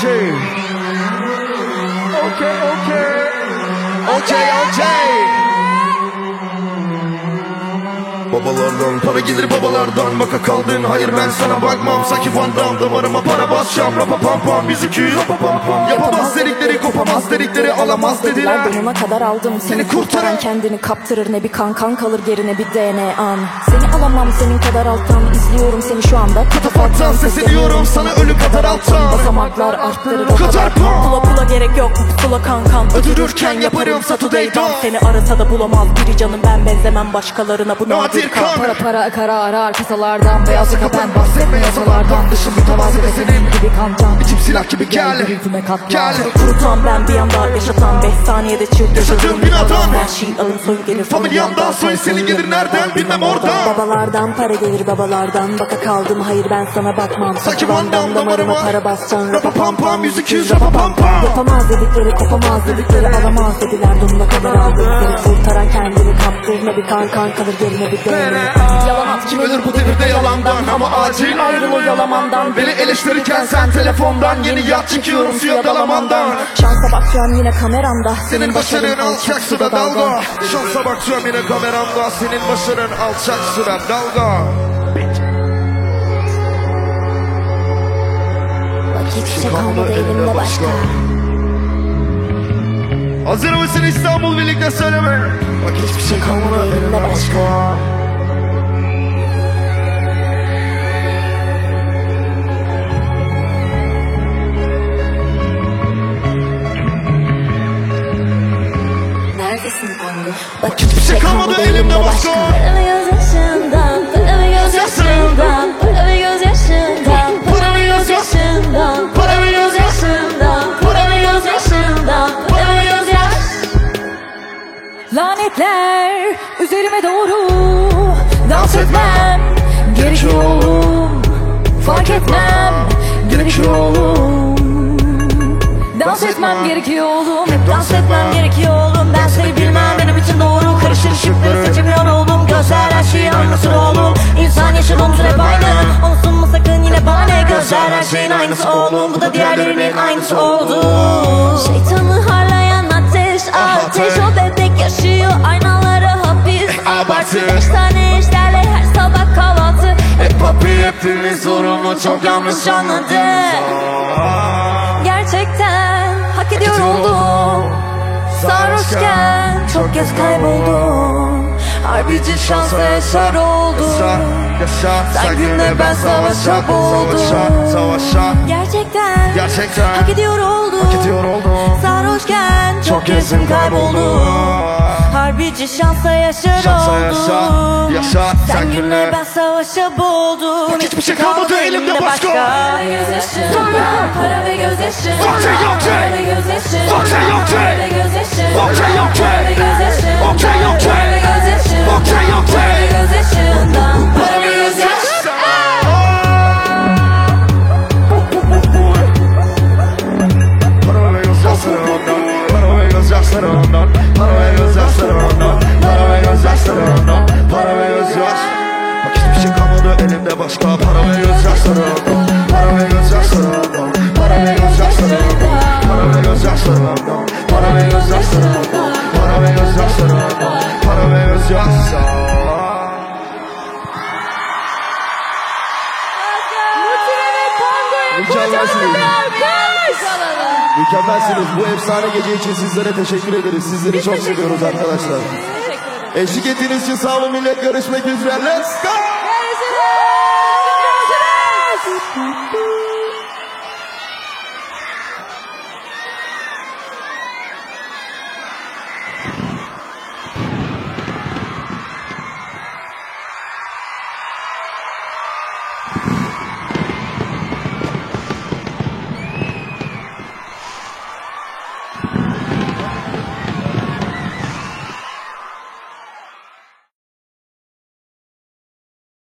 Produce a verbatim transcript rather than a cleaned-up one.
okay. Okay, okay. Okay, okay. Babalardan para gelir babalardan. Baka kaldın hayır ben sana bakmam. Sanki Van Damme damarıma para basacağım. Rapa pam pam müzik rapa pam pam. Yapamaz dedikleri kopamaz dedikleri alamaz dediler. Donuna kadar aldım seni kurtaran kendini kaptırır. Ne bir kan kan kalır gerine bir D N A'm. Seni alamam senin kadar alttan. İzliyorum seni şu anda Katafattan sesleniyorum sana ölü kadar alttan. Basamaklar arttırır o kadar pam. Pula pula gerek yok pula kankan. Öldürürken yaparım Saturday'dan. Seni arasa da bulamaz biri canım ben benzemem başkalarına bu nadir kan. Para para akara arar kasalardan. Beyazı kapen bahsetme yasalardan. Dışım mütevazi ve senin gibi kancan. İçim silah gibi gel gel. Kurutan ben bir anda yaşatan. Beş saniyede çık yaşadığım binadan. Her şey alın soyun gelir familyamdan. Soyun senin gelir nereden bilmem oradan. Babalardan para gelir babalardan. Baka kaldım hayır ben sana bakmam. Sanki Van Damme damarıma para bascan. Rapa pam pam müzik yüz rapa pam pam. Yapamaz dedikleri kopamaz dedikleri alamaz dediler. Donuna kadar aldım seni kurtaran kendini kaptır. Ne bir kan kan kalır gerine bir dön. Yalan at kim ölür bu devirde yalandan. Ama acil ayrıl o yalamandan. Beni eleştirirken sen telefondan. Yeni yat çekiyorum suya dalamandan. Şansa bak şu an yine kameramda. Senin başarın alçak suda dalga. Şansa bak şu an yine kameramda. Senin başarın alçak suda dalga. Bak hiçbir şey kalmadı elimde başka. Hazır mısın İstanbul birlikte söyleme. Bak hiçbir şey kalmadı elimde başka. Bak hiçbir şey kalmadı elimde başka. Para ve gözyaşından, para ve gözyaşından, para ve gözyaşından, para ve gözyaşından, para ve gözyaşından, para ve gözyaşından, para ve gözyaş. Lanetler üzerime doğru dans etmem gerekiyor oğlum. Fark etmem gerekiyor oğlum. Dans etmem gerekiyor oğlum. Hep dans etmem gerekiyor oğlum. Ben seni bilmem benim için doğru. Karışır ışıkları seçemiyor oğlum. Gözler her şeyi anlatır oğlum. İnsan yaşar omzun hep aynı. Olsun mu sakın yine bahane. Gözler her şeyin aynısı oğlum. Bu da diğerlerinin aynısı oldu. Şeytanı harlayan ateş, ateş. O bebek yaşıyor aynalara hapis. Abartı beş tane eşlerle her sabah kahvaltı. Hep papi hepimiz sorumlu çok yanlış anladık. Gerçekten hak ediyor oldum. Sarhoşken çok kez kayboldum. Harbici şansa yaşar oldum. Sen günle ben savaşa boğuldum. Gerçekten, Gerçekten hak ediyor oldum. Hak ediyor oldum. Sarhoşken çok kezdim kayboldum. Harbici şansa yaşar Şansa oldum. yaşa, yaşa, sen, sen günle günle ben savaşa boğuldum. Bak hiçbir şey kalmadı elimde başka. Para ve gözyaşından, para ve gözyaşından, Okey, okey. para ve gözyaşından, Okey, okey. para ve gözyaşından, Okey, okey. para ve gözyaşından, Okey, okey. para ve gözyaşından, Okey, okey. para ve gözyaşından, para ve gözyaşından. Para ve gözyaşları ondan. Para ve gözyaşları ondan. Para ve gözyaşları ondan. Para ve gözyaşları ondan. Para ve gözyaş. Bak hiçbir şey kalmadı elimde başka. Para ve gözyaşları ondan. Para ve gözyaşları ondan. Para ve gözyaşları ondan. Para ve gözyaşları ondan. Para ve gözyaşları ondan. Para ve gözyaşları ondan. Para ve gözyaşları. Mükemmelsiniz. Mükemmelsiniz. Bu efsane gece için sizlere teşekkür ederiz. Sizleri çok seviyoruz arkadaşlar. Eşlik ettiğiniz için sağ olun millet. Görüşmek üzere. Let's go. Görüşürüz.